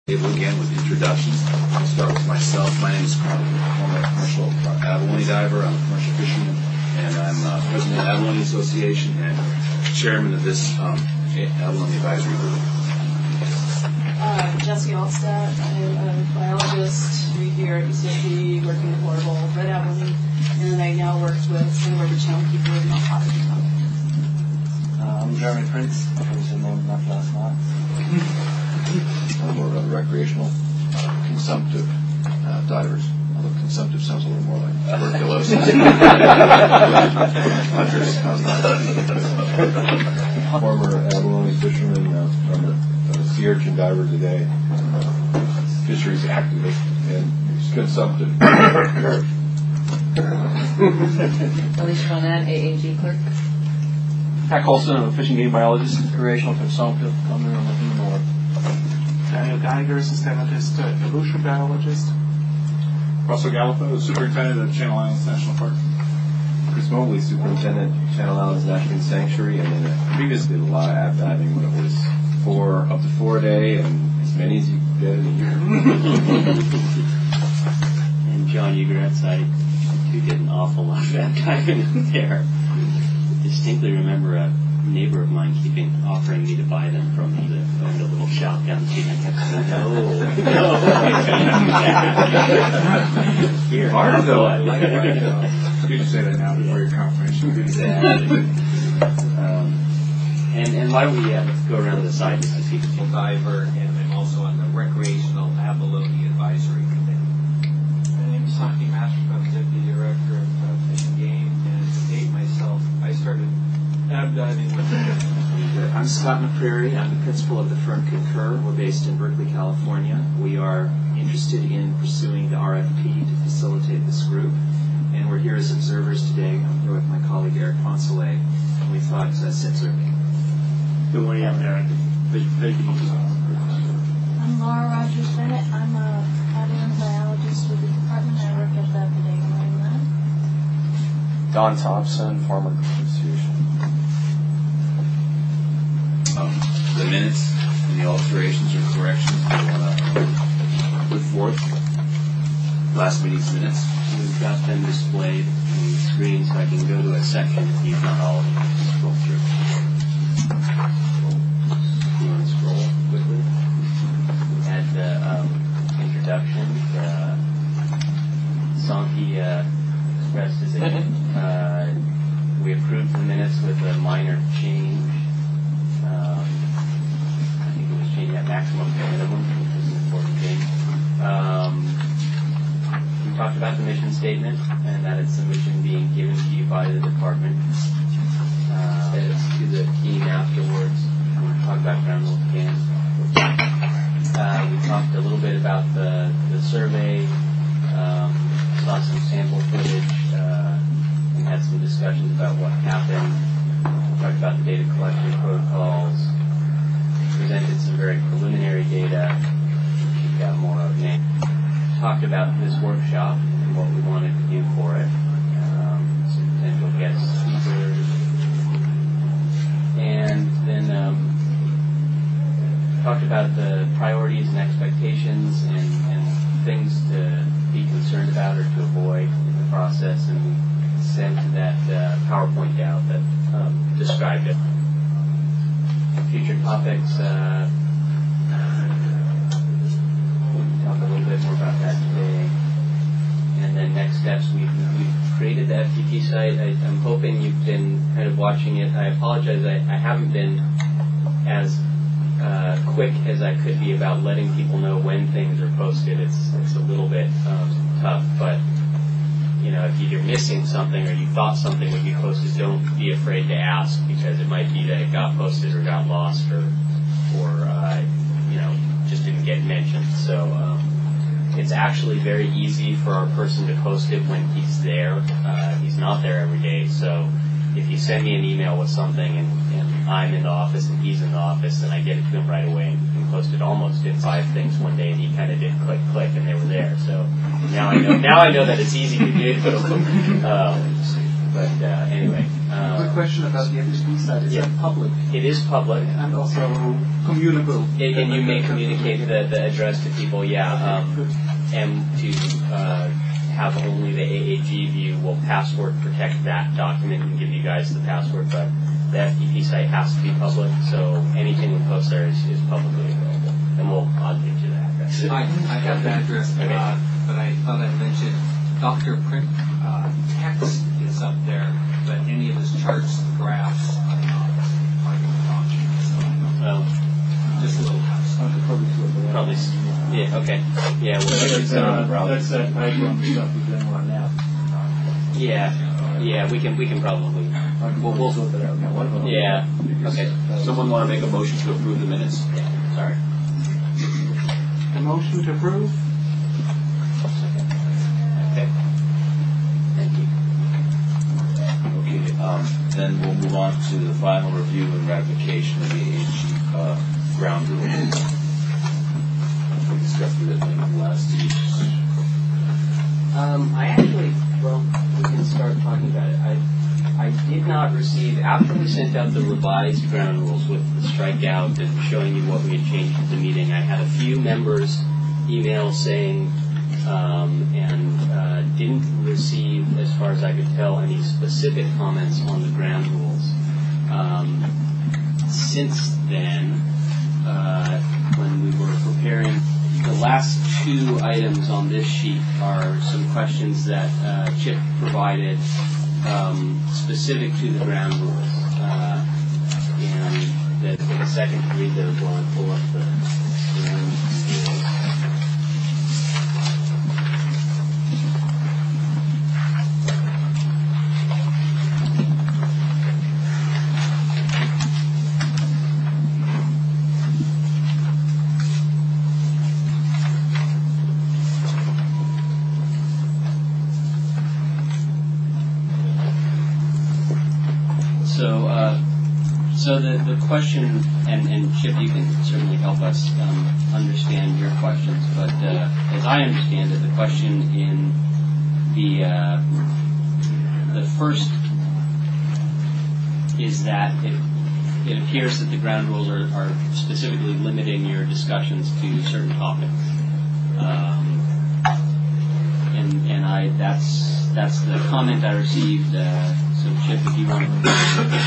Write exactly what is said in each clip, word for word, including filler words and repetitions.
Again with introductions. I'll start with myself. My name is Carl. I'm a commercial abalone diver. I'm a commercial fisherman, and I'm uh, president of the Abalone Association and chairman of this um, Abalone Advisory Group. Uh, Jesse Alstad. I'm a biologist here at U C F D, working with Orville Red Abalone, and I now work with some of our channel people in Alpha. Uh, I'm Jeremy Prince. I was in North last night. I'm more of a recreational, uh, consumptive uh, divers. Although consumptive sounds a little more like tuberculosis. Hunters. Former abalone fisherman. Uh, I'm a, a sea urchin diver today. Uh, fisheries activist and consumptive. Alicia Bonan, A A G clerk. Pat Colson, I'm a fishing game biologist, recreational consumptive, coming in the north. Daniel Geiger, systematist, uh, evolution biologist. Russell Gallipo, superintendent of Channel Islands National Park. Chris Mobley, superintendent of Channel Islands National Sanctuary, and then uh, previously did a lot of ab diving when it was four, up to four a day, and as many as you could get in a year. And John Ugaretz, I too did an awful lot of ab diving there. I distinctly remember a neighbor of mine keeping offering me to buy them from me that owned a little shop down the street. I kept saying, no, no. Here, Hard though. I like it. You can say that now before your confirmation. um, and, and why don't we uh, go around to the side just to see the people. Diver, and I'm also on the Recreational Abalone Advisory Committee. My name is Santi Master. I'm Deputy Director of uh, Fish and Game, and to date myself, I started ab diving with the I'm Scott McCreary. I'm the principal of the firm Concur. We're based in Berkeley, California. We are interested in pursuing the R F P to facilitate this group, and we're here as observers today. I'm here with my colleague Eric Poncelet, and we thought uh, since we're Good morning, I'm Eric. I'm Laura Rogers Bennett. I'm a abalone biologist with the department. I work at the Bodega Marine Lab. Don Thompson, Farmer Association. Um, the minutes and the alterations or corrections we want to put forth. Last meeting's minutes. We've got them displayed on the screen, so I can go to a section if you've not all of them. Just scroll through. You want to scroll quickly? We had the um, introduction. Uh, Santi uh, expressed his uh, we approved the minutes with a minor change. Um, I think it was changing that maximum to minimum, which was an important change. Um, we talked about the mission statement and that it's a mission being given to you by the department. Uh, it's to the team afterwards. We talked about ground rules again. Uh, we talked a little bit about the, the survey, um, saw some sample footage, uh, and had some discussions about what happened. We talked about the data collection protocols, presented some very preliminary data, we've got more of it. Talked about this workshop and what we wanted to do for it, um, some potential guest speakers, and then um, talked about the priorities and expectations and, and things to be concerned about or to avoid in the process, and we sent that uh, PowerPoint out that um, described it. Future topics, uh, we'll talk a little bit more about that today. And then next steps, we've, we've created the F T P site. I, I'm hoping you've been kind of watching it. I apologize, I, I haven't been as uh, quick as I could be about letting people know when things are posted. It's, it's a little bit um, tough, but you know, if you're missing something or you thought something would be posted, don't be afraid to ask, because it might be that it got posted or got lost or, or uh, you know, just didn't get mentioned. So um, it's actually very easy for our person to post it when he's there. Uh, he's not there every day, so if you send me an email with something and, and I'm in the office and he's in the office, then I get it to him right away and he posted almost in five things one day, and he kind of did click, click, and they were there. So now I know now I know that it's easy to do. Um, But uh, anyway. Uh, Quick question about the F H P side. Is yeah. that public? It is public. And also communicable. And, and you may communicate the, the address to people, yeah. Um, and to uh, have only the A A G view will password protect that document and give you guys the password, but the F T P site has to be public, so anything we post there is, is publicly available. And we'll, I'll get you the address. I, I have the address, Okay. uh, but I thought I'd mention Doctor Print uh, text is up there, but any of his charts, graphs, are not part of the document. So I don't know. Oh. Just a little house. Probably, s- yeah, okay. Yeah, we'll get you That's, some. uh, that's that background stuff we're doing right now. Yeah, yeah, we can, we can probably, we'll, we'll, yeah, okay. Someone want to make a motion to approve the minutes? Yeah, sorry. The motion to approve? Okay. Thank you. Okay, um, then we'll move on to the final review and ratification of the A A G uh, ground rules. We discussed it at the last meeting. Um, I actually, well, we can start talking about it. I, I did not receive, after we sent out the revised ground rules with the strikeout and showing you what we had changed at the meeting, I had a few members email saying, um, and uh, didn't receive, as far as I could tell, any specific comments on the ground rules. Um, since then, uh, when we were preparing, the last two items on this sheet are some questions that uh, Chip provided um, specific to the ground rules. Uh, and the, take a second to read those while I pull up the ground rules. So, uh, so the, the question, and, and Chip, you can certainly help us um, understand your questions, but uh, as I understand it, the question in the uh, the first is that it, it appears that the ground rules are, are specifically limiting your discussions to certain topics, um, and and I that's that's the comment I received. Uh, So Chip, if you want to.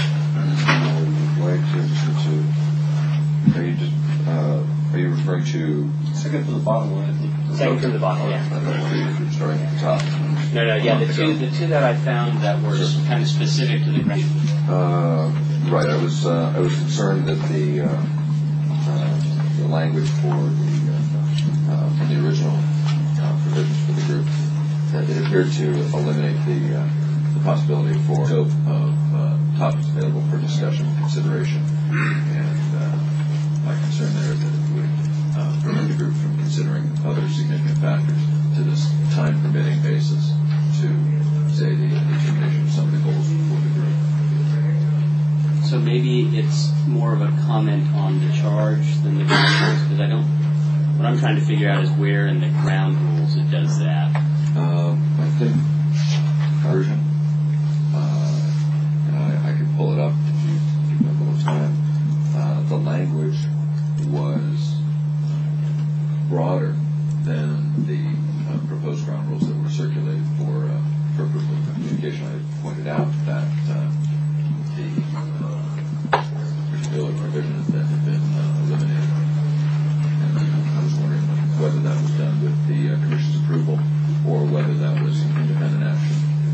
Wait, to, to, are you just, uh, are you referring to? Second from the bottom one, I think. Second from the bottom, yeah. I thought you were starting at the top. No, no, yeah, the two, the two that I found that were kind of specific to the ground. Uh, right, I was, uh, I was concerned that the, uh, uh, the language for the, uh, uh, from the original uh, provisions for the group, that it appeared to eliminate the, uh, the possibility for scope of uh, topics available for discussion and consideration. And uh, my concern there is that it would uh, prevent the group from considering other significant factors to this time-permitting basis to, say, the determination of some of the goals for the group. So maybe it's more of a comment on the charge than the ground rules, because I don't, what I'm trying to figure out is where in the ground rules it does that. Um, I think version. Uh, and I, I can pull it up if you give me a little time. Uh, the language was broader than the uh, proposed ground rules that were circulated for uh, for approval of communication. I pointed out that uh, the uh, particular provisions that had been uh, eliminated. And I was wondering whether that was done with the uh, Commission's approval or whether that was an independent action.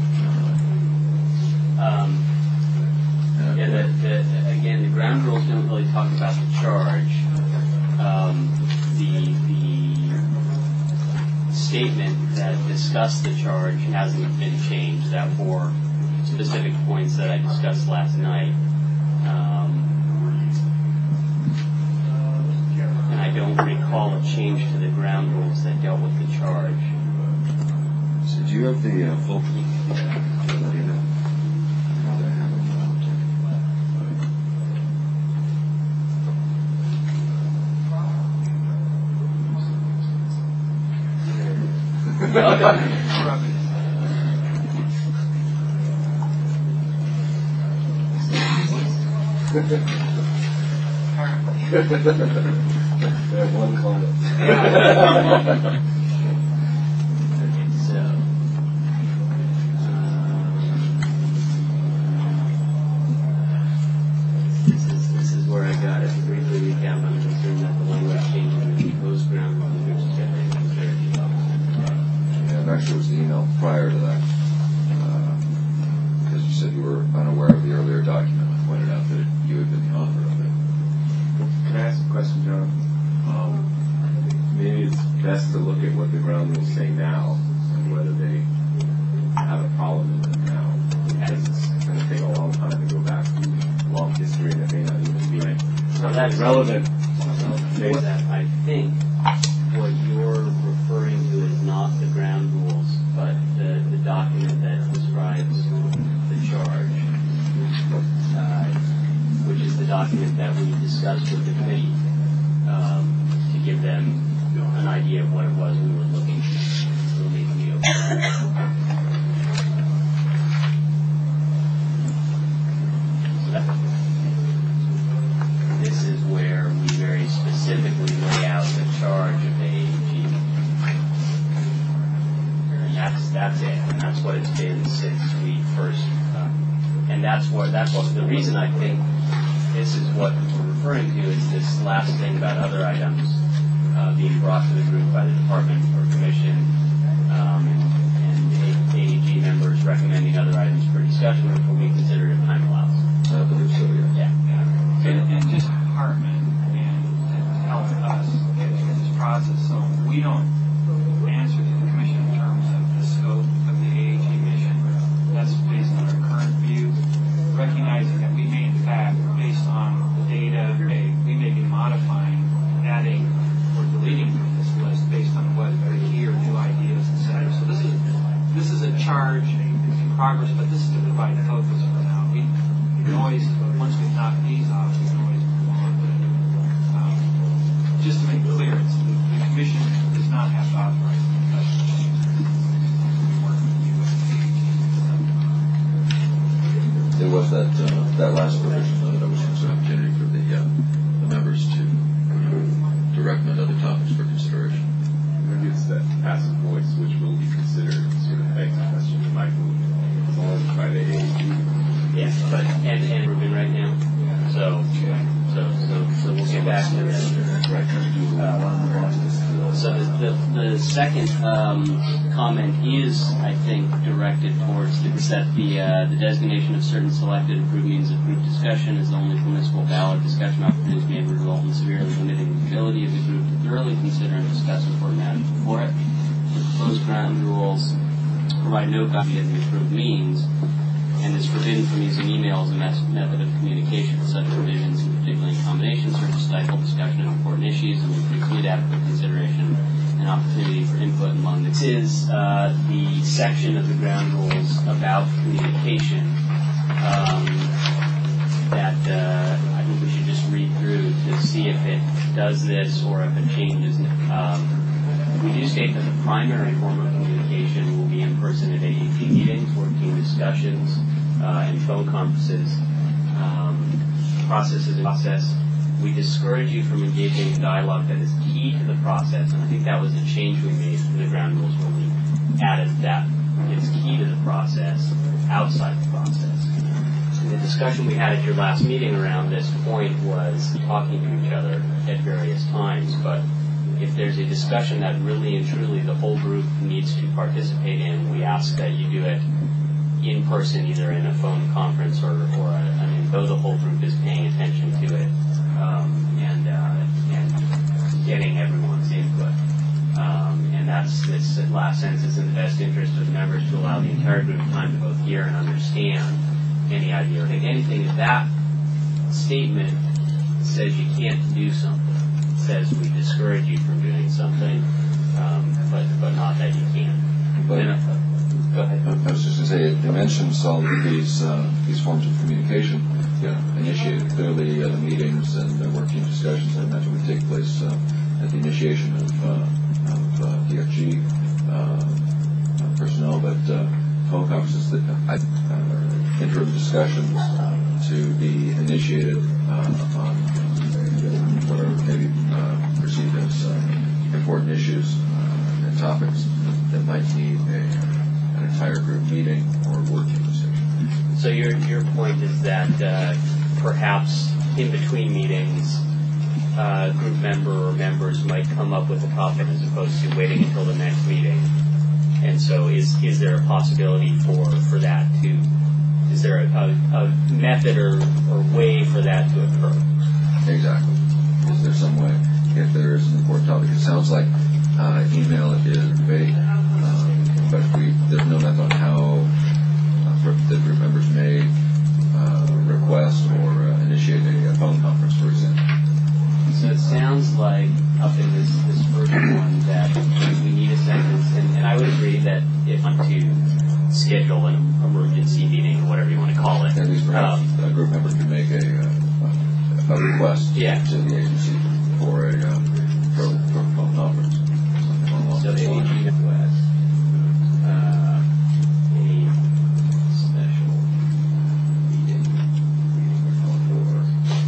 Um, yeah, the, the, again, the ground rules don't really talk about the charge. Um, the, the statement that discussed the charge hasn't been changed. That four specific points that I discussed last night. Um, and I don't recall a change to the ground rules that dealt with the charge. So do you have the uh, full? They have one client. Okay, so. um, This is, this is where I got it. To briefly recap, I'm concerned that the language change in the proposed ground rules which is getting considered And actually, it was the email prior to that, uh, because you said you were unaware of the earlier document. I pointed out that you had been the author of it. Can I ask a question, John? Um, maybe it's best to look at what the ground rules say now and whether they have a problem with it now. Because it's going to take a long time to go back to long history that may not even be So that's relevant. What that I think what you're referring to is not the ground rules, but the, the document that describes the charge, uh, which is the document that we discussed with the committee um, to give them an idea of what it was we were looking looking to do. So that, this is where we very specifically lay out the charge of the A A G. And that's that's it. And that's what it's been since we first. Uh, and that's what that's what the reason I think this is what we're referring to is this last thing about other items uh, being brought to the group by the department or commission, um, and, and A A G members recommending other items for discussion, which will be considered if time allows. I believe so, yeah. Yeah. And, and just Hartman and to help us get through this process, so we don't answer to the commission in terms of the scope of the A A G mission. That's based on our current view, recognizing that we may in fact, based on the data, we may be modifying, adding, or deleting from this list based on what are key or new ideas, et cetera. So this is this is a charge in progress, but this is to provide focus for now. We can always, once we knock these off, we can always move on. But um, just to make it clear, it's, the, the commission does not have to authorize the discussion change. We work with you as the A A G. There was that uh, that last provision, though, that was an opportunity for the, uh, the members to to recommend other topics for consideration. Maybe it's that passive voice which will be considered sort of begs the question that Michael is by the A A G. Yeah, but and and Ruben right now. So so so so we'll get back to that. Uh, so the, the the second um, comment is, I think, directed towards the that the uh, the designation of certain selected approved means of group discussion is the only permissible valid discussion opportunities may result in severely limiting the ability of the group to thoroughly consider and discuss important matters before it. The proposed ground rules provide no copy of the approved means, and is forbidden from using email as a method of communication. Such provisions, particularly in combination, serve to stifle discussion of important issues and will preclude adequate consideration and opportunity for input among the. This is uh, the section of the ground rules about communication um, that uh, I think we should just read through to see if it does this or if it changes. Um, we do state that the primary form of communication will be in person at A A G meetings, working discussions, uh, and phone conferences. Um, process is a process. We discourage you from engaging in dialogue that is key to the process, and I think that was a change we made to the ground rules when we added that it's key to the process outside the process. And the discussion we had at your last meeting around this point was talking to each other at various times, but if there's a discussion that really and truly the whole group needs to participate in, we ask that you do it in person, either in a phone conference or, or a, I mean, though the whole group is paying attention to it um, and, uh, and getting everyone's input. Um, and that's, this last sentence is in the best interest of the members to allow the entire group time to both hear and understand any idea. I think anything if that statement says you can't do something, says we discourage you from doing something, um, but but not that you can. But, then, uh, go ahead. I was just going to say, it mentions all of these uh, these forms of communication, you know, initiated clearly at the meetings and the working discussions. I imagine would take place uh, at the initiation of, uh, of uh, D F G uh, personnel, but uh, phone conferences, that, uh, interim discussions, uh, to be initiated uh, on what are maybe uh, perceived as uh, important issues uh, and topics that might need a, an entire group meeting or working session. So your your point is that uh, perhaps in between meetings, uh, group member or members might come up with a topic as opposed to waiting until the next meeting. And so, is is there a possibility for, for that to? Is there a, a, a method or, or way for that to occur? Exactly. Is there some way? If there is an important topic, it sounds like uh, email is vague, um, but if we there's no method on how uh, the group members may uh, request or uh, initiate a, a phone conference, for example. So it sounds like up in this, this first one that we need a sentence, and, and I would agree that if I'm to schedule an emergency meeting or whatever you want to call it, at least perhaps um, a group member could make a, a, a request yeah. to the agency for a uh, for, for a phone conference. So the A G request uh, a special meeting for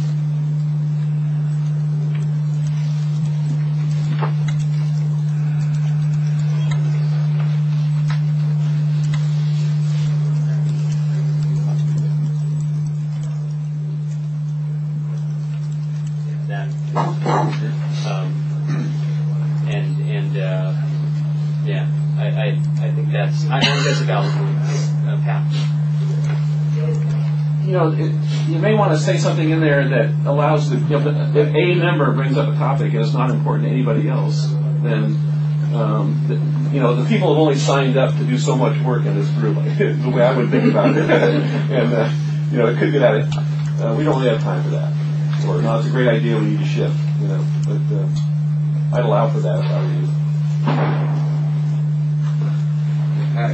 that. Um, and and uh, yeah, I, I I think that's I think that's a valid uh, path. You know, it, you may want to say something in there that allows the, you know, if a member brings up a topic and it's not important to anybody else, then um, the, you know, the people have only signed up to do so much work in this group. Is the way I would think about it. And uh, you know, it could get at it. Uh, we don't really have time for that. Or no, it's a great idea. We need to shift. You know, but uh, I'd allow for that if I were you. Hi.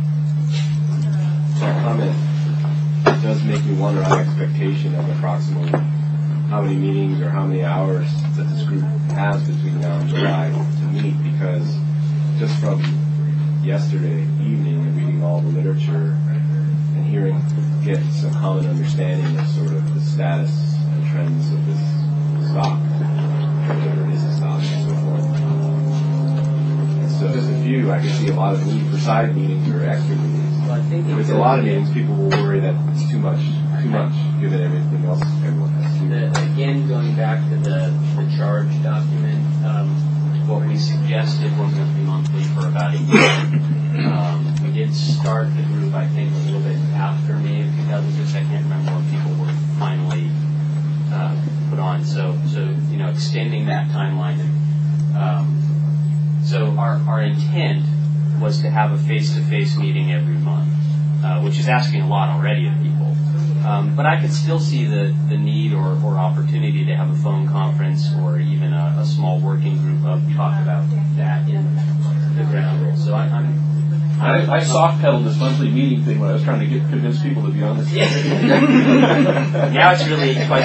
That comment does make me wonder our expectation of approximately how many meetings or how many hours that this group has between now and July to meet, because just from yesterday evening and reading all the literature and hearing, get some common understanding of sort of the status and trends of this stock, whether it is a stock and so forth. And so just a few, I can see a lot of need for side meetings or extra meetings. Well, I think With a lot of meetings, people will worry that it's too much, too much, given everything else everyone has to do. The, again, going back to the, the charge document, um, what we suggested was going to be monthly for about a year. Um, we did start the group, I think, a little bit after May of two thousand six. I can't remember when people were finally uh, put on. So, so you know, extending that timeline. And, um, so our, our intent was to have a face-to-face meeting every month, uh, which is asking a lot already of people. Um, but I could still see the, the need or, or opportunity to have a phone conference or even a, a small working group of talk about that in the ground rules. So I, I'm I, I soft pedaled this monthly meeting thing when I was trying to get convince people to be on this. Now it's really quite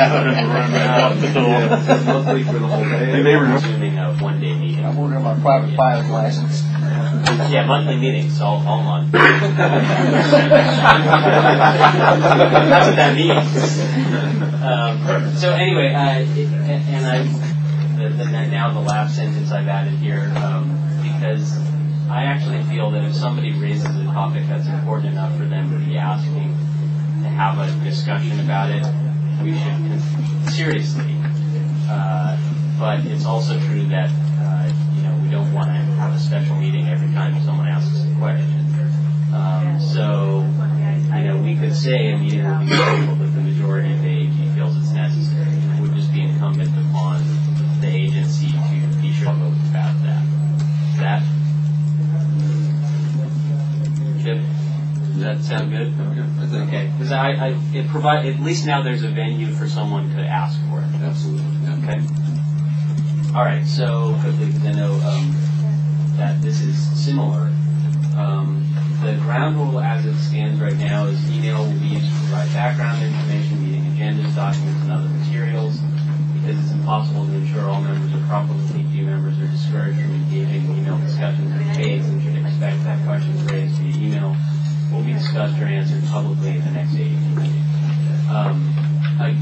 uh, monthly for the whole day. They were assuming a one day meeting. I'm ordering my private pilot license. Yeah, monthly meetings, all, all on. That's what that means. Um, so anyway, uh, it, and I, the, the, now the last sentence I've added here, um, because I actually feel that if somebody raises a topic that's important enough for them to be asking to have a discussion about it, we should con- seriously. Uh, but it's also true that uh, you know we don't want to have a special meeting every time someone asks a question. Um, so you know we could say a meeting will be scheduled if the majority of the A G feels it's necessary. It would just be incumbent upon the agency to be sure to vote about that. That Chip, does that sound good? Okay, because I, I, it provide at least now there's a venue for someone to ask for it. Absolutely. Yeah. Okay. All right. So quickly, because I know um, that this is similar. Um, the ground rule as it stands right now is email will be used to provide background information, meeting agendas, documents, and other materials. Because it's impossible to ensure all members are properly few members are discouraged from engaging in email discussions or debates and should expect that questions raised via email will be discussed or answered publicly at the next A G meeting. Um,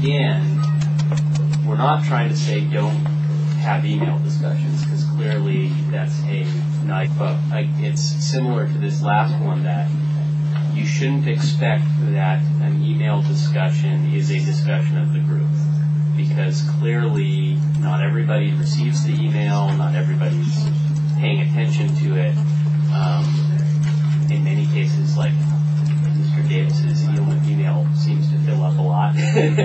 again, we're not trying to say don't have email discussions, because clearly that's a nice, but like, it's similar to this last one, that you shouldn't expect that an email discussion is a discussion of the group, because clearly not everybody receives the email, not everybody's paying attention to it. Um, in many cases, like Mister Davis's email seems to fill up a lot.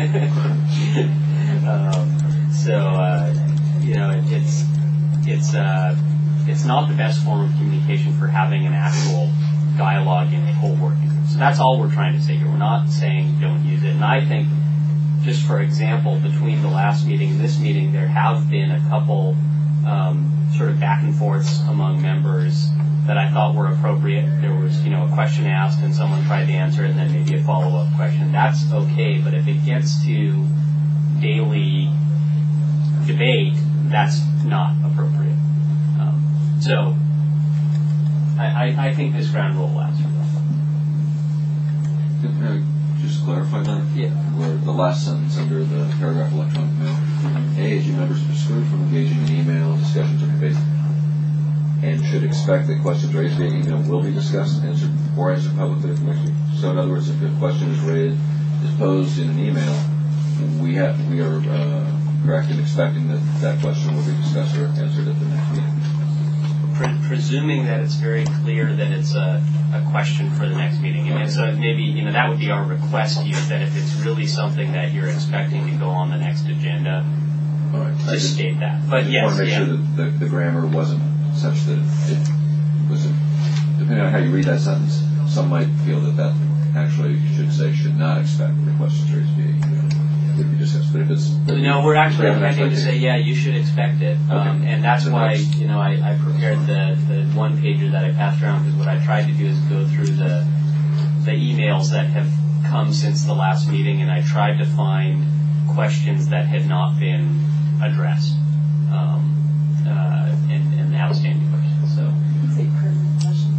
um, so, uh, you know, it, it's it's uh, it's not the best form of communication for having an actual dialogue in a whole working group. So that's all we're trying to say here. We're not saying don't use it. And I think, just for example, between the last meeting and this meeting, there have been a couple um, sort of back and forths among members that I thought were appropriate. There was, you know, a question asked and someone tried to answer it, and then maybe a follow-up question. That's okay, but if it gets to daily debate, that's not appropriate. Um, so I, I, I think this ground rule lasts for that. Can I just clarify that? Yeah. Where the last sentence under the paragraph electronic mail, A G members are excluded from engaging in email discussions or debates, and should expect that questions raised via email will be discussed and answered or answered publicly at the next meeting. So in other words, if a question is raised, is posed in an email, we have we are uh, correct in expecting that that question will be discussed or answered at the next meeting. Pre- presuming that it's very clear that it's a, a question for the next meeting. And so maybe, you know, that would be our request to you, that if it's really something that you're expecting to go on the next agenda, all right, just, just state that. I But just yes, want to make yeah. sure that the, the grammar wasn't such that it was, a, depending on how you read that sentence, some might feel that that actually should say should not expect the questions raised via email. Would be discussed, but if it's no, we're actually we intending to say, yeah, you should expect it, um, okay. and that's so why, that's, you know, I, I prepared the, the one pager that I passed around, because what I tried to do is go through the the emails that have come since the last meeting, and I tried to find questions that had not been addressed, um, uh, and, and outstanding questions. So Say pertinent questions.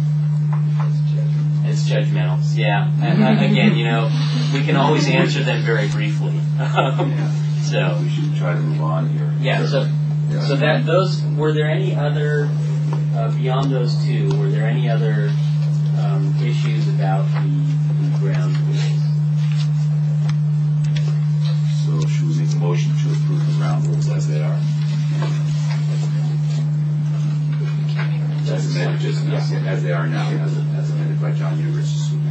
it's judgmental, yeah. And, uh, again, you know, we can always answer them very briefly. Um, Yeah. So we should try to move on here. yeah. So yeah. so that those were there any other uh, beyond those two? Were there any other um, issues about the, the ground rules? So should we make a motion to approve the ground rules as they are? As amended, just Yeah. as they are now, as, as amended by John Hughes.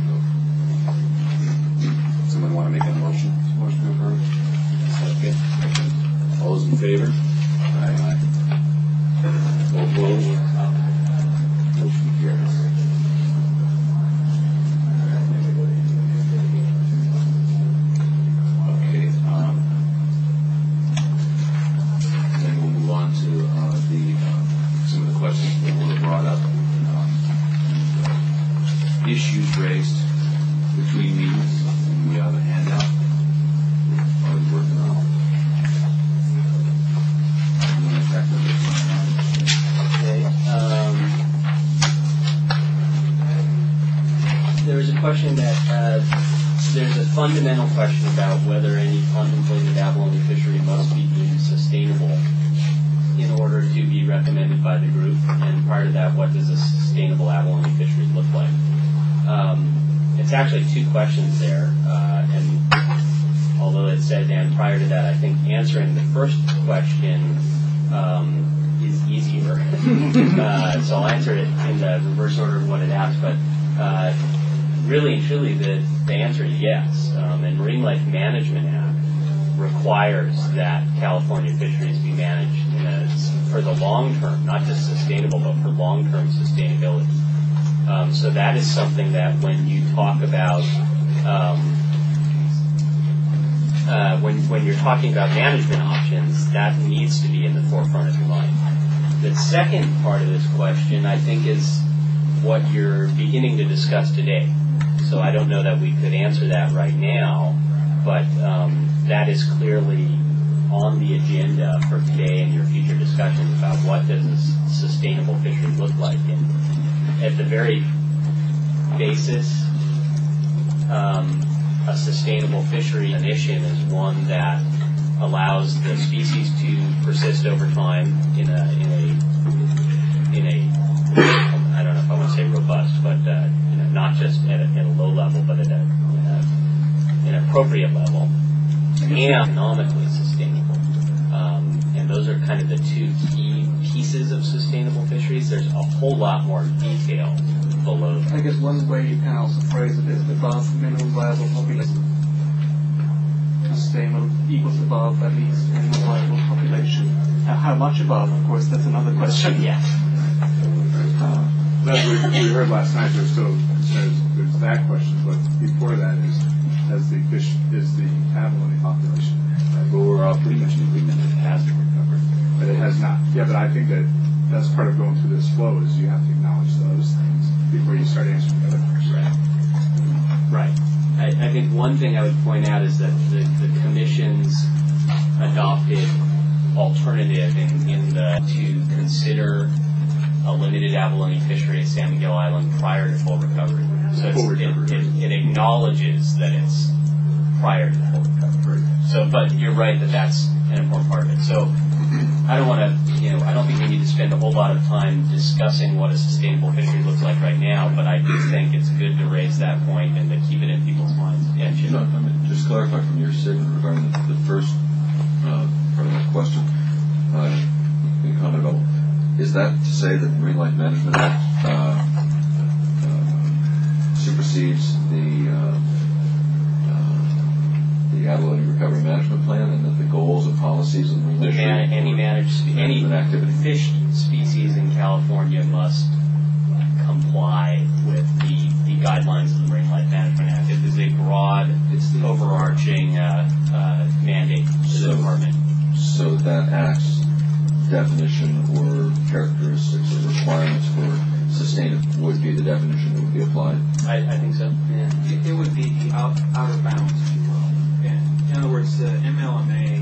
Someone want to make a motion? Motion to approve. Second. All those in favor? Aye. All opposed? Motion carries. Okay. Um, then we'll move on to uh, the uh, some of the questions that were brought up. Um, issues raised between meetings. We have a handout. We're already working on it. You want to check the Okay. Um, there was a question that uh, there's a fundamental question about whether any contemplated abalone fishery must be deemed sustainable in order to be recommended by the group. And prior to that, what does a sustainable abalone fishery look like? Um, it's actually two questions there, uh, and although it said, and prior to that, I think answering the first question um, is easier. uh, so I'll answer it in the reverse order of what it asked, but uh, really and truly the, the answer is yes. Um, and Marine Life Management Act requires that California fisheries be managed in a, for the long term, not just sustainable, but for long-term sustainability. Um, so that is something that when you talk about um, uh, when when you're talking about management options, that needs to be in the forefront of your mind. The second part of this question, I think, is what you're beginning to discuss today. So I don't know that we could answer that right now, but um, that is clearly on the agenda for today and your future discussions about what does a sustainable fishery look like. And at the very basis, um, a sustainable fishery definition is one that allows the species to persist over time in a in a in a I don't know if I want to say robust, but uh, you know, not just at a, at a low level, but at a, uh, an appropriate level, and economically sustainable. Um, and those are kind of the two key pieces of sustainable fisheries. There's a whole lot more detail below that. I guess one way you can also phrase it is above minimum viable population. Sustainable equals above at least minimum viable population. Uh, how much above, of course, that's another question. Yeah. Uh, As we, we heard last night, there's still there's, there's that question, but before that is has the fish is the abalone population. Right? But we're all pretty much in agreement that it has been recovered. But it has not. Yeah, but I think that that's part of going through this flow is you have to acknowledge those things before you start answering the other questions. Right. Right. I, I think one thing I would point out is that the, the Commission's adopted alternative in, in the to consider a limited abalone fishery at San Miguel Island prior to full recovery. So it's, it, it, it acknowledges that it's prior to full recovery. So, but you're right that that's an important part of it. So, I don't want to, you know, I don't think we need to spend a whole lot of time discussing what a sustainable fishery looks like right now. But I do think it's good to raise that point and to keep it in people's minds. Yeah, Jim. No, I mean, just clarify from your statement regarding the, the first uh, part of that question. Uh, you comment about. Is that to say that the Marine Life Management Act uh, uh, supersedes the uh, uh, the abalone recovery management plan, and that the goals and policies of the Marine Life Man- any managed any activity fish species in California must comply with the, the guidelines of the Marine Life Management Act. It is a broad, it's the overarching uh, uh, mandate to so, the department. So that act's definition or characteristics or requirements for sustainability would be the definition that would be applied? I, I think so, yeah. It, it would be the out, outer bounds, if you will. And in other words, the M L M A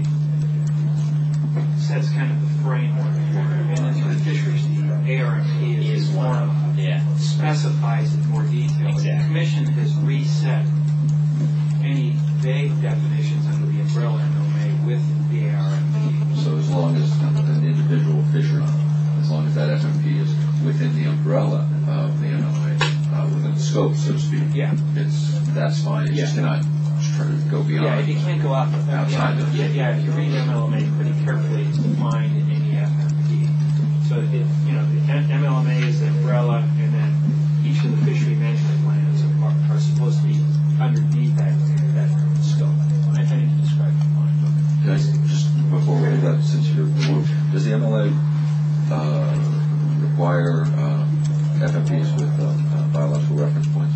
sets kind of the framework for it. And in the fisheries, the A R M P is, is more one of yeah. specifies in more detail. Exactly. The Commission has reset any vague definitions under the umbrella M L M A with the A R M P. So as long as an individual fishery, as long as that F M P is within the umbrella of the M L M A, uh, within the scope, so to speak, yeah, it's that's fine. It yeah. just cannot try to go beyond. Yeah, it can't go out outside yeah, of yeah, yeah. If you read M L M A pretty carefully, it's defined in any F M P. So it, you know, the M L M A is the umbrella, and then each of the fishery management plans are, are supposed to be underneath that that scope. I think to describe it fine. Guys, just before we do that, since you're does the M L A uh, require uh, F M Ps with uh, uh, biological reference points?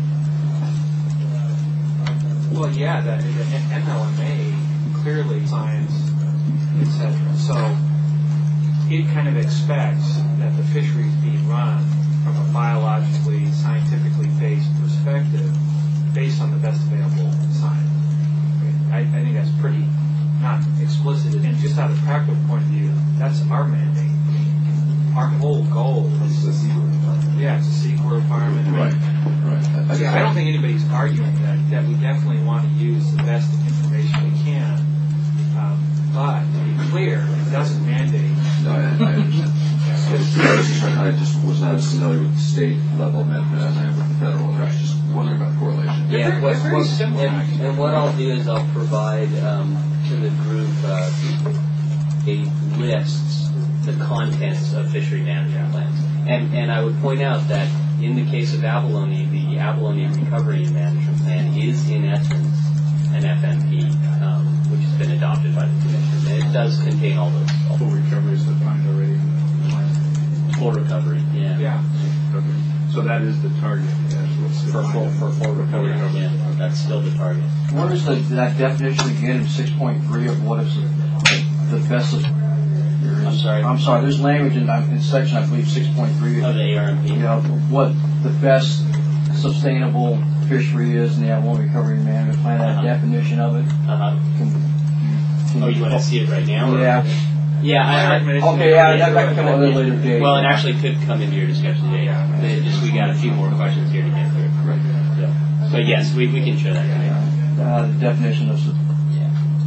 Well, yeah, the, the M L M A clearly science, et cetera. So it kind of expects that the fisheries being run from a biologically, scientifically based perspective, based on the best available science. I, I think that's pretty not explicit, and just out of a practical point of view, that's our mandate. I mean, our whole goal is to see, yeah, it's a C core requirement. I mean, right, right. I, yeah, I don't think anybody's arguing that that we definitely want to use the best information we can, um, but to be clear, it doesn't mandate. No, I, I understand. I just was not as familiar with the state level amendment as I am with the federal. I was just wondering about correlation. Yeah, what, what, and, and what I'll do is I'll provide um, to the group uh, a lists the contents of fishery management plans. And and I would point out that in the case of abalone, the abalone recovery and management plan is in essence an F M P, um, which has been adopted by the Commission. And it does contain all those. All full recovery is defined already in the plan. Full recovery, yeah. Yeah. Okay. So that is the target. For full, for full recovery, yeah. That's still the target. What is the, that definition again in six point three of what is the, the best of... I'm sorry? I'm sorry, there's language in, in section, I believe, six point three. Of the A R M P. You know, what the best sustainable fishery is in the abalone recovery and management plan, that Uh-huh. definition of it. Uh-huh. Can, can oh, you want to see it right now? Yeah. Or? Yeah, I, I, okay, yeah, that, that can come at a later date. Well, it actually could come into your discussion today. Yeah. Just we got a few more questions here to get through. Right. So, but yes, we, we can show that today. uh, the definition of, sub- Yeah.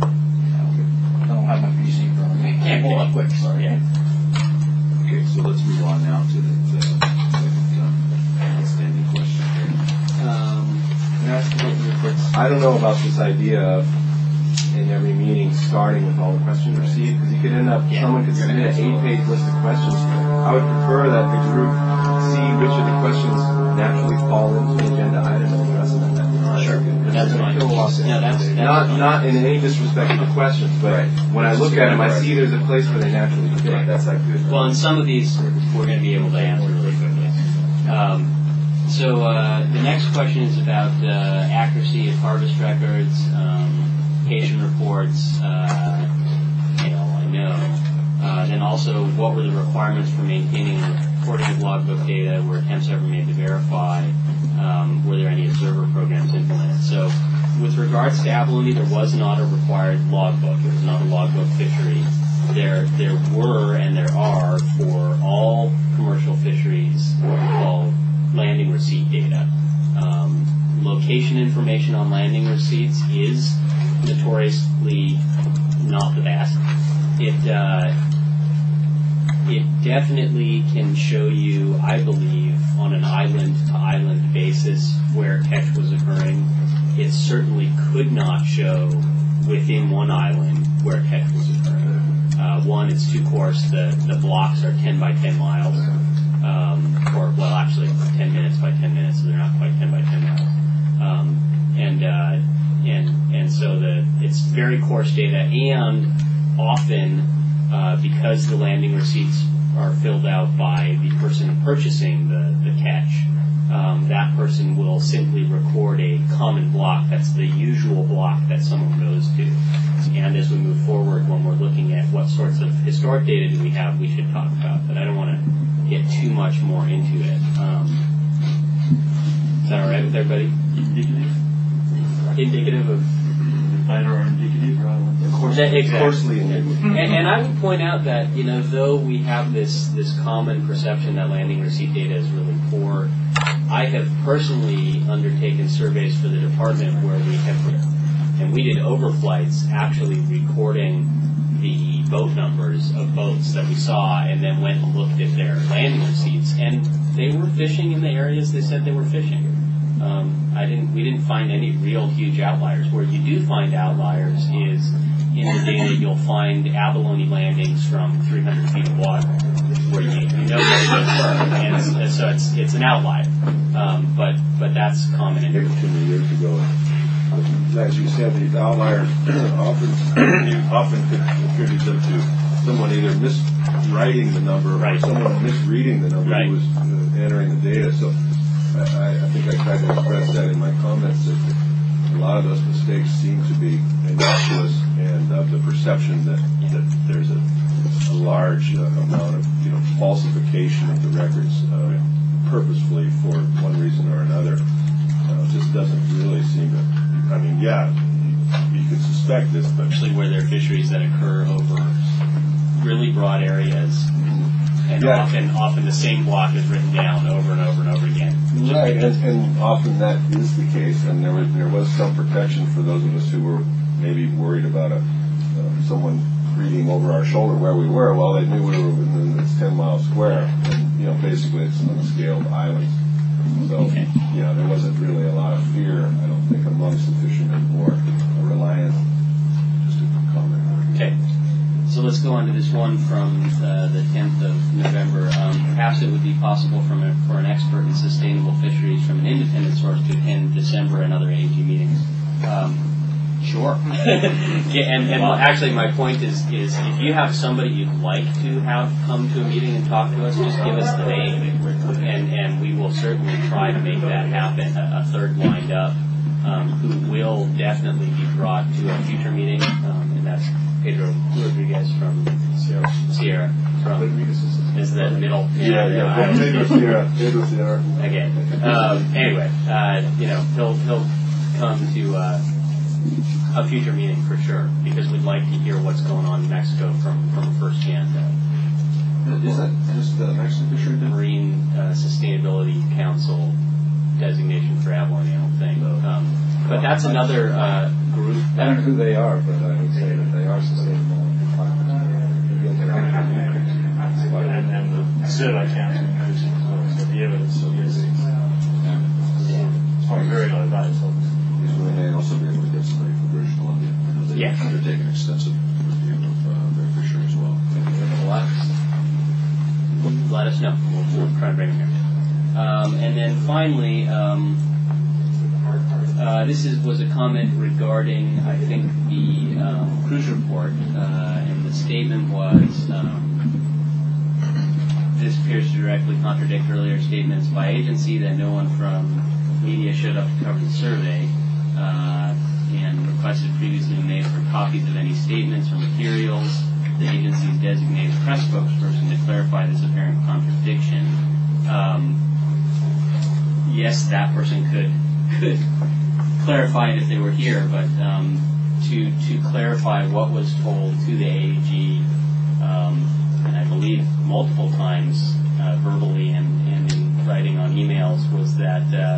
I don't have my P C in front of me. Can't pull it up quick, sorry. Yeah. Okay, so let's move on now to the, the second um, outstanding question here. Um, can I ask about real quick? I don't know about this idea of in every meeting starting with all the questions received, because you could end up, Yeah. someone could submit an eight-page list of questions. I would prefer that the group see which of the questions naturally fall into the agenda item and address them at that time. Sure. That's fine. Kill off No, that's, that's not fine. not in any disrespect to the questions, but Right. when I look at them, I see there's a place where they naturally fit. That's like good. Well, and some of these we're going to be able to answer really quickly. Um, so uh, the next question is about uh, accuracy of harvest records, um, patient reports, uh, you know, I know. Uh, then also, what were the requirements for maintaining and recording of logbook data? Were attempts ever made to verify? Um, were there any observer programs implemented? So, with regards to abalone, there was not a required logbook. It was not a logbook fishery. There, there were and there are for all commercial fisheries what we call landing receipt data. Um, location information on landing receipts is notoriously not the best. It uh, it definitely can show you, I believe, on an island-to-island basis where catch was occurring. It certainly could not show within one island where catch was occurring. Uh, one, it's too coarse. The, the blocks are ten by ten miles. Um, or, well, actually, ten minutes by ten minutes, so they're not quite ten by ten miles. Um, and, uh, and, and so the, it's very coarse data, and often, uh, because the landing receipts are filled out by the person purchasing the, the catch, um, that person will simply record a common block that's the usual block that someone goes to. And as we move forward, when we're looking at what sorts of historic data do we have, we should talk about. But I don't want to get too much more into it. Um, is that all right with everybody? Indicative. Indicative of. Either indicative or Of course, That- exactly. coarsely indicative. And, and I would point out that, you know, though we have this, this common perception that landing receipt data is really poor, I have personally undertaken surveys for the department where we have, and we did overflights actually recording the boat numbers of boats that we saw, and then went and looked at their landing receipts, and they were fishing in the areas they said they were fishing. Um, I didn't. We didn't find any real huge outliers. Where you do find outliers is in the data. You'll find abalone landings from three hundred feet of water, where you, you know that those were, and, it's, and so it's it's an outlier. Um, but but that's common. In Maybe two years ago, as you said, these outliers often you often could attribute them to someone either miswriting the number right. or someone misreading the number right. who was uh, entering the data. So. I, I think I tried to express that in my comments that a lot of those mistakes seem to be innocuous and of the perception that, that there's a, a large uh, amount of you know falsification of the records uh, purposefully for one reason or another. Uh, just doesn't really seem to. I mean, yeah, you, you could suspect this, but especially where there are fisheries that occur over really broad areas. And yeah. often, often the same block is written down over and over and over again. Right, and, and often that is the case, and there was there was some protection for those of us who were maybe worried about a uh, someone reading over our shoulder where we were. Well, they knew we were within this ten mile square, and you know basically it's unscaled islands. So okay. yeah, there wasn't really a lot of fear, I don't think, amongst the fishermen, more reliant. Just a comment. Okay. So let's go on to this one from uh, the tenth of November. Um, perhaps it would be possible from a, for an expert in sustainable fisheries from an independent source to attend December and other A G meetings. Um, sure. yeah, and, and actually, my point is, is if you have somebody you'd like to have come to a meeting and talk to us, just give us the name, and, and we will certainly try to make that happen. A, a third lined up, um, who will definitely be brought to a future meeting, um, and that's Pedro Rodriguez from Sierra. Sierra from is the middle. Yeah, yeah. yeah. Pedro Sierra. Pedro Sierra. Okay. Um, anyway, uh, you know, he'll he'll come to uh, a future meeting for sure because we'd like to hear what's going on in Mexico from from first hand. Uh, is that is the Mexican fishery Marine uh, Sustainability Council designation for abalone? I don't think. Um, but that's another uh, group. I don't know who they are, but I would say that they are sustainable. And then the sit I can't so the evidence so yes. It's probably very good advice. We may also be able to get somebody from British Columbia. I know they've Yeah. undertaken extensive review of uh, their fishery as well. Let us know. We'll, we'll try to bring them here. Um, and then finally, um, uh, this is, was a comment regarding, I think, the um, cruise report, uh, and the statement was, um, this appears to directly contradict earlier statements by agency that no one from media showed up to cover the survey, uh, and requested previously made for copies of any statements or materials. The agency's designated press spokesperson to clarify this apparent contradiction. Um, yes, that person could could clarify it if they were here, but um, to to clarify what was told to the A A G, um, and I believe multiple times uh, verbally and, and in writing on emails, was that uh,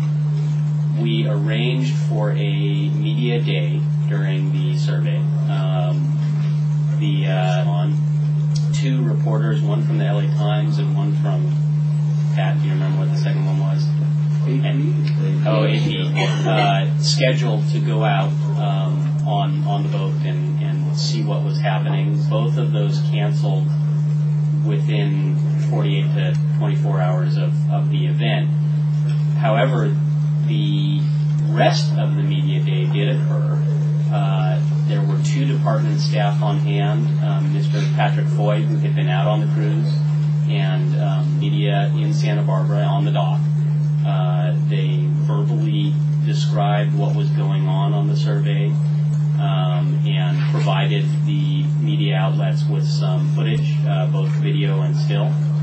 we arranged for a media day during the survey. Um, the uh, on two reporters, one from the L A Times and one from, Pat, do you remember what the second one was? And, oh, A P. Uh, scheduled to go out um, on on the boat and, and see what was happening. Both of those canceled within forty-eight to twenty-four hours of, of the event. However, the rest of the media day did occur. Uh, there were two department staff on hand, um, Mister Patrick Foy, who had been out on the cruise, and um, media in Santa Barbara on the dock. Uh, they verbally described what was going on on the survey, um, and provided the media outlets with some footage, uh, both video and still.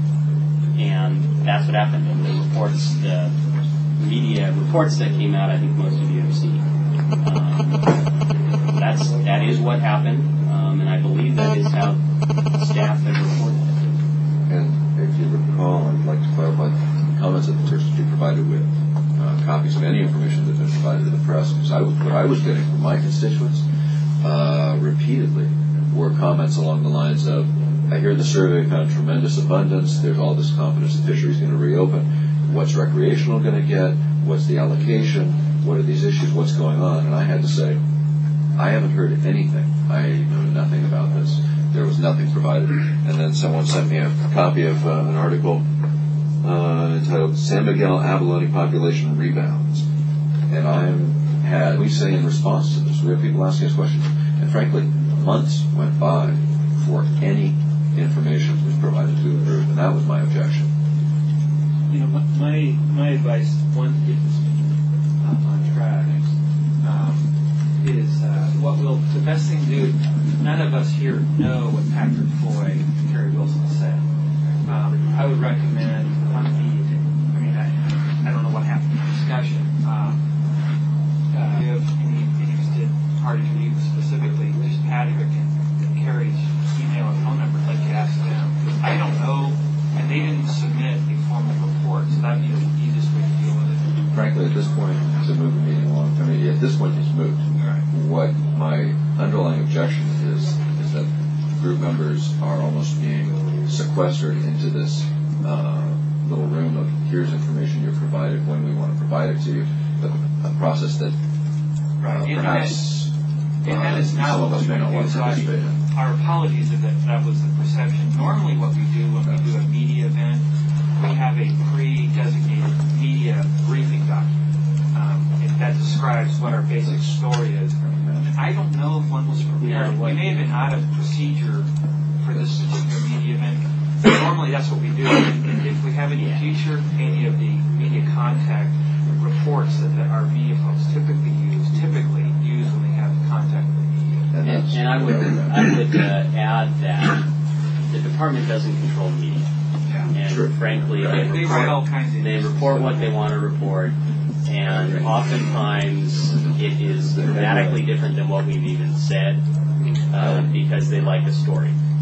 And that's what happened. And the reports, the media reports that came out, I think most of you have seen. Um, that's that is what happened, um, and I believe that is how staff had reported it. And if you recall, I'd like to clarify the comments that the church should be provided with uh, copies of any information that's been provided to the press, because I was, what I was getting from my constituents uh, repeatedly were comments along the lines of, I hear the survey found tremendous abundance, there's all this confidence the fishery is going to reopen, what's recreational going to get, what's the allocation, what are these issues, what's going on? And I had to say, I haven't heard anything. I know nothing about this. There was nothing provided. And then someone sent me a copy of uh, an article uh, entitled San Miguel Abalone Population Rebounds. And I had, we say in response to this, we have people asking us questions. And frankly, months went by before any information was provided to the group. And that was my objection. You know, my my advice, one, to get this uh, on track, um, is uh, what will the best thing to do. None of us here know what Patrick Foy and Terry Wilson said. Um, I would recommend on the. I mean, I, I don't know what happened in the discussion. Um, uh, if any interested parties or you specifically, just Patrick and Carrie's email and phone number, I'd like to ask them. I don't know, and they didn't submit a formal report, so that'd be the easiest way to deal with it. Frankly, at this point, to move the meeting along, I mean, at this point, it's moved. Right. What my underlying objection is, is that group members are almost being sequestered into this uh, little room of here's information you're provided when we want to provide it to you, but a process that uh, Right. perhaps And that, and uh, that is not some of what us we're may not going want to to do. participate in. Our apologies if that, that was the perception. Normally what we do when we do a media event, we have a pre-designated media briefing document um, that describes what our basic story is. I don't know if one was prepared. We may have been out of procedure for this particular media event. Normally that's what we do. And if we have any future, any of the media contact reports that the, our media folks typically use, typically use when they have contact with the media. And, and I would, I would uh, add that the department doesn't control the media. And True. frankly, Right. they They report, write all kinds of they report what they want to report, and oftentimes it is dramatically different than what we've even said, uh, because they like a story.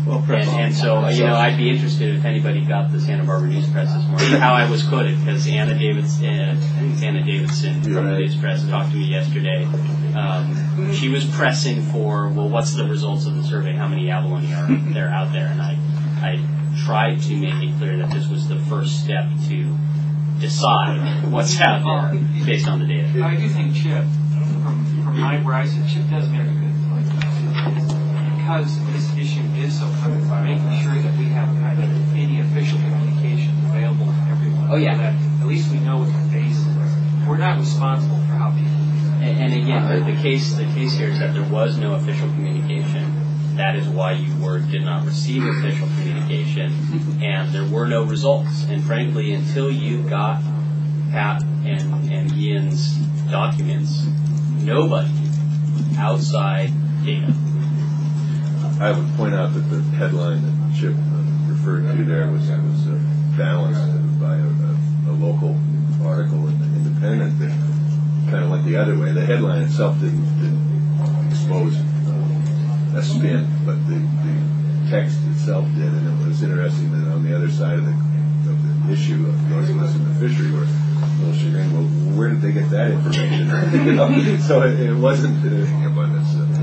Well, and, and so, you know, I'd be interested if anybody got the Santa Barbara News Press this morning, how I was quoted, because Anna Davidson, uh, I think it's Anna Davidson from the News Press talked to me yesterday. Um, she was pressing for, well, what's the results of the survey? How many abalone are there out there? And I, I tried to make it clear that this was the first step to decide what's out there based on the data. I do think Chip, from, from my where I sit, Chip does make a good point. Because this issue is so complicated, making sure that we have kind of any official communication available to everyone. Oh, yeah. So that at least we know what the base is. We're not responsible for how people do And, and again, the, the case the case here is that there was no official communication. That is why you were did not receive official communication, and there were no results. And frankly, until you got Pat and, and Ian's documents, nobody outside data. I would point out that the headline that Chip uh, referred to there was was uh, balanced by a, a, a local article in the Independent that kind of went the other way. The headline itself didn't, didn't expose uh, a spin, but the, the text itself did, and it was interesting that on the other side of the, of the issue of noisemaking in the fishery were a little chagrined. Well, where did they get that information? You know? So it, it wasn't uh, abundance of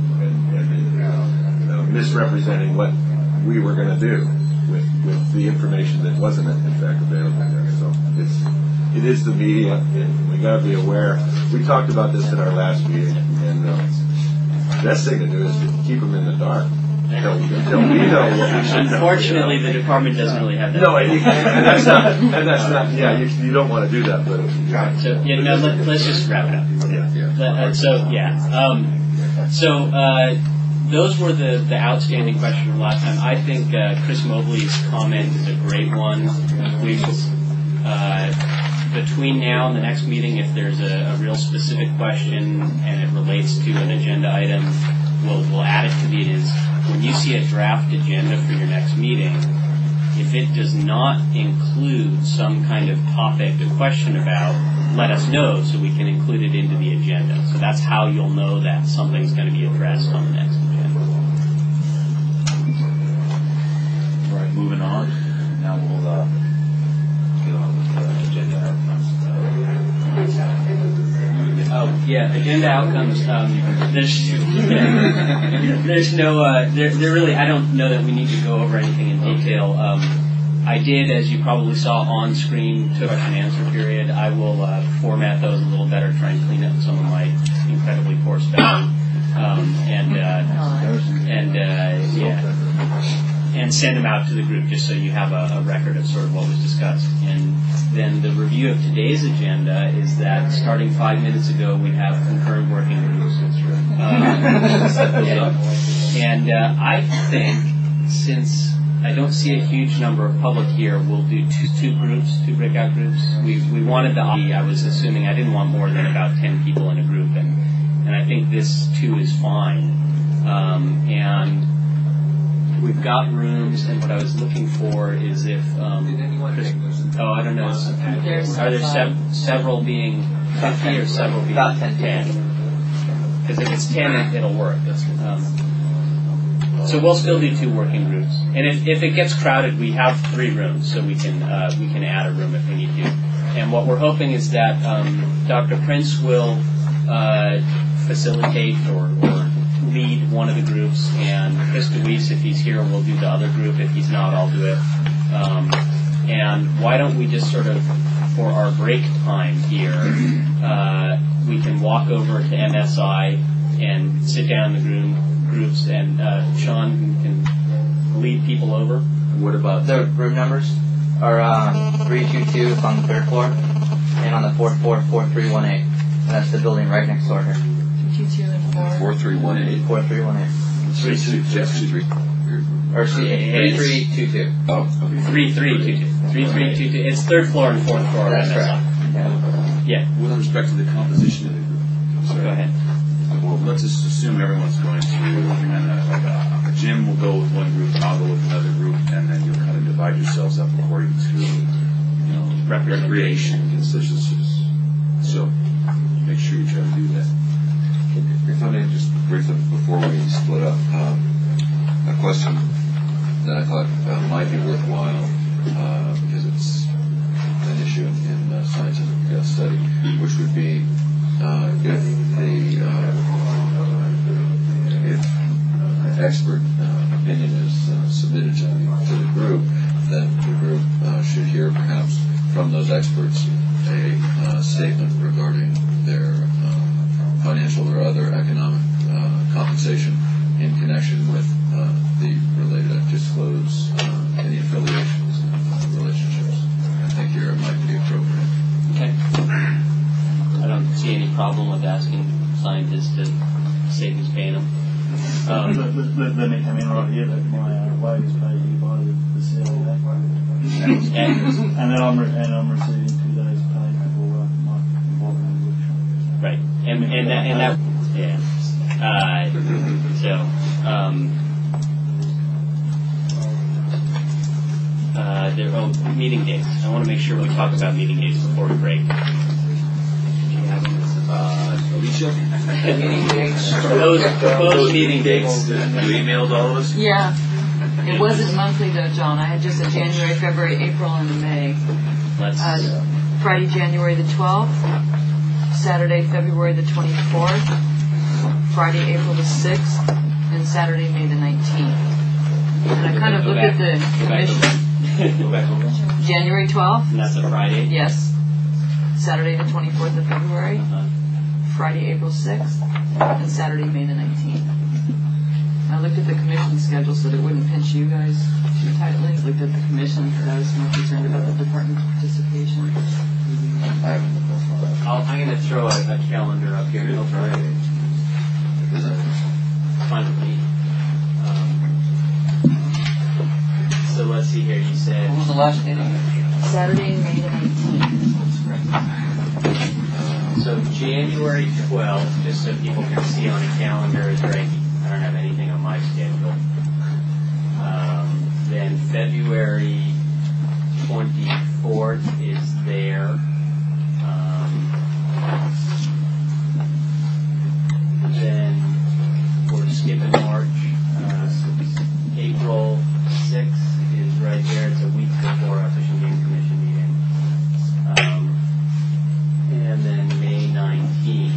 misrepresenting what we were going to do with, with the information that wasn't in fact available there. So it's it is the media, and we got to be aware. We talked about this at our last meeting, and uh, the best thing to do is to keep them in the dark. Until, until we know what we should know. Unfortunately, the department doesn't really have that. No, and, you, and that's not. And that's not. Yeah, you, you don't want to do that, but. So yeah, no. Let, let's just wrap it up. Yeah. yeah. Uh, so yeah. Um, so. Uh, Those were the, the outstanding questions from last time. I think uh, Chris Mobley's comment is a great one. We uh, between now and the next meeting, if there's a, a real specific question and it relates to an agenda item, we'll we'll add it to the agenda. When you see a draft agenda for your next meeting, if it does not include some kind of topic to question about, let us know so we can include it into the agenda. So that's how you'll know that something's going to be addressed on the next agenda. All right, moving on. Now we'll uh, get on with the agenda outcomes. Oh, yeah, agenda outcomes. Um, there's, there's no, uh, there, there really, I don't know that we need to go over anything in detail. Um, I did, as you probably saw on screen, took question and answer period. I will uh, format those a little better, try and clean up some of my incredibly poor spelling, um, and uh, and uh, yeah, and send them out to the group just so you have a, a record of sort of what was discussed. And then the review of today's agenda is that starting five minutes ago, we have concurrent working groups. Um, and uh, I think since I don't see a huge number of public here, we'll do two, two groups, two breakout groups. We we wanted the, I was assuming I didn't want more than about ten people in a group, and, and I think this two is fine. Um, and we've got rooms, and what I was looking for is if, um, Chris, oh, I don't know, are there sev- several being fifty or several being about ten? Because if it's ten, it, it'll work. Um, So we'll still do two working groups, and if, if it gets crowded, we have three rooms, so we can uh, we can add a room if we need to. And what we're hoping is that um, Doctor Prince will uh, facilitate or, or lead one of the groups, and Chris DeWeese, if he's here, will do the other group. If he's not, I'll do it. Um, and why don't we just sort of, for our break time here, uh, we can walk over to M S I and sit down in the room. Groups, and uh, Sean can lead people over. What about the room numbers? Are uh, three two two is on the third floor, and on the fourth floor, four three one eight. And that's the building right next door here. Two two and four. Four three one eight. Four three one eight. Three two three. Or three three two two. Oh, okay. Three three two two. Three three two two. It's third floor and fourth floor. That's right. Yeah. yeah. With respect to the composition of the group. So go ahead. Well, let's just assume everyone's going to, and uh, Jim will go with one group, and I'll go with another group, and then you'll kind of divide yourselves up according to, you know, recreation and such and such. So make sure you try to do that. If I may just briefly before we split up, um, a question that I thought uh, might be worthwhile uh, because it's an issue in, in uh, scientific uh, study, which would be uh, if the uh, if expert uh, opinion is uh, submitted to the, to the group, then the group uh, should hear perhaps from those experts a uh, statement regarding their uh, financial or other economic uh, compensation in connection with uh, the related disclose uh, any affiliations and relationships. I think here it might be appropriate. Okay. I don't see any problem with asking scientists to say who's paying them. Um, let, let, let me come in right here that my uh, wage is paid here by the, the C L A. And then I'm re- and I'm receiving two days pay for uh, my involvement in the workshop. Right. And and that and that yeah. Uh, so um uh there oh meeting dates. I want to make sure we talk about meeting dates before we break. Uh, Alicia? Meeting dates. Proposed, proposed meeting dates. You emailed all of us? Yeah. It wasn't monthly though, John. I had just a January, February, April, and a May. Let's. Uh, Friday, January the twelfth. Saturday, February the twenty-fourth. Friday, April the sixth. And Saturday, May the nineteenth. And I kind of looked at the commission. Go back over. January twelfth. And that's a Friday? Yes. Saturday the twenty-fourth of February. Uh-huh. Friday, April sixth. And Saturday, May the nineteenth. I looked at the commission schedule so that it wouldn't pinch you guys too tightly. Looked at the commission because I was more concerned about the department's participation. I'll, I'm going to throw a, a calendar up here. No Friday. Fine with me. Um, so let's see here. You said. What was the last meeting? Saturday, May the nineteenth. So January twelfth, just so people can see on a calendar, is right. I don't have anything on my schedule. Um, then February twenty-fourth is there. Um, then we're skipping March. Uh, April sixth is right there. It's a week before our Fish and Game Commission meeting. Um, and then May nineteenth.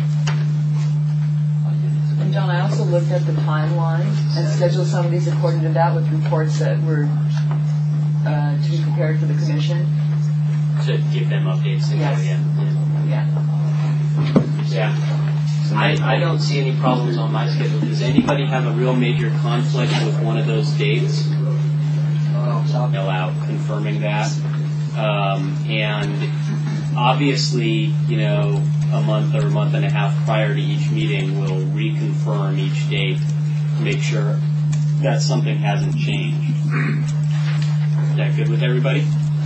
And John, I also looked at the timeline and scheduled some of these according to that with reports that were uh, to be prepared for the commission. To give them updates. Yes. Yeah. Yeah. Yeah. I, I don't see any problems on my schedule. Does anybody have a real major conflict with one of those dates? Mail out confirming that. Um, and obviously, you know, a month or a month and a half prior to each meeting, we'll reconfirm each date to make sure that something hasn't changed. Is that good with everybody?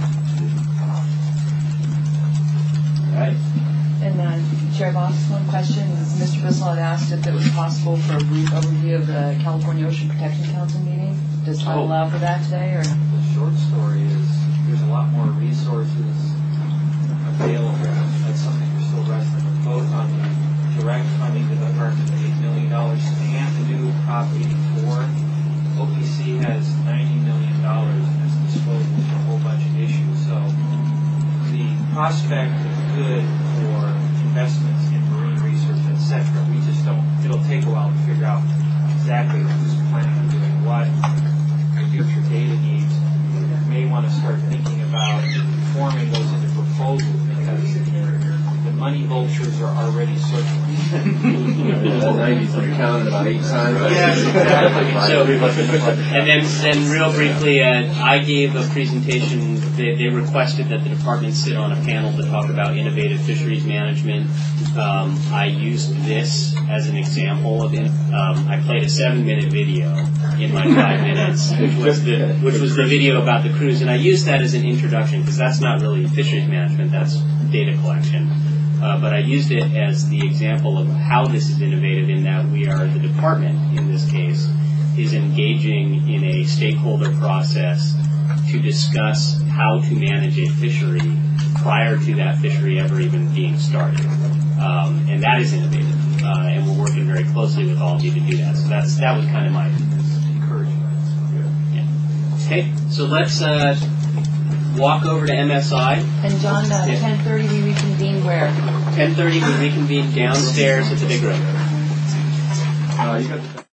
All right. And uh, Chair Boss, one question. Mister Bissell had asked if it was possible for a brief overview of the California Ocean Protection Council meeting. Does time Oh. allow for that today? Or The short story is there's a lot more resources available. That's something we're still wrestling with, both on the direct funding to the department, eight million dollars, and the new Prop eighty-four. O P C has ninety million dollars in its disposal for a whole bunch of issues. So the prospect is good for investments in marine research, et cetera. We just don't, it'll take a while to figure out exactly who's planning on doing what, our future data needs. We may want to start thinking about forming those into proposals because the money vultures are already circling. That ninety's been counted about eight times. Yes, exactly. So, and then, then real briefly, uh, I gave a presentation. They, they requested that the department sit on a panel to talk about innovative fisheries management. Um, I used this as an example of it. Um, I played a seven-minute video in my five minutes, which was the which was the video about the cruise, and I used that as an introduction because that's not really fisheries management; that's data collection. Uh, but I used it as the example of how this is innovative in that we are, the department in this case, is engaging in a stakeholder process to discuss how to manage a fishery prior to that fishery ever even being started. Um, and that is innovative. Uh, and we're working very closely with all of you to do that. So that's that was kind of my encouragement. Yeah. Okay, so let's uh, walk over to M S I. And John, uh, Yeah. ten thirty we reconvene where? ten thirty we reconvene downstairs at the big room. Uh, you got the